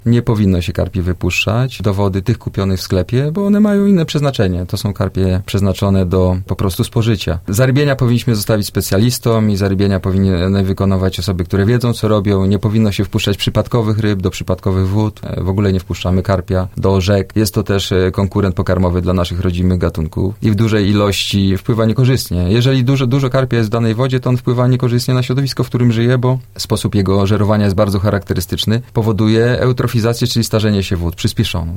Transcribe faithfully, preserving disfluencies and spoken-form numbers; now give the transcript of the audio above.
Nie powinno się karpi wypuszczać do wody tych kupionych w sklepie, bo one mają inne przeznaczenie. To są karpie przeznaczone do po prostu spożycia. Zarybienia powinniśmy zostawić specjalistom i zarybienia powinny wykonywać osoby, które wiedzą, co robią. Nie powinno się wpuszczać przypadkowych ryb do przypadkowych wód. W ogóle nie wpuszczamy karpia do rzek. Jest to też konkurent pokarmowy dla naszych rodzimych gatunków i w dużej ilości wpływa niekorzystnie. Jeżeli dużo, dużo karpia jest w danej wodzie, to on wpływa niekorzystnie na środowisko, w którym żyje, bo sposób jego żerowania jest bardzo charakterystyczny. Powoduje eutrofizację, czyli starzenie się wód, przyspieszoną.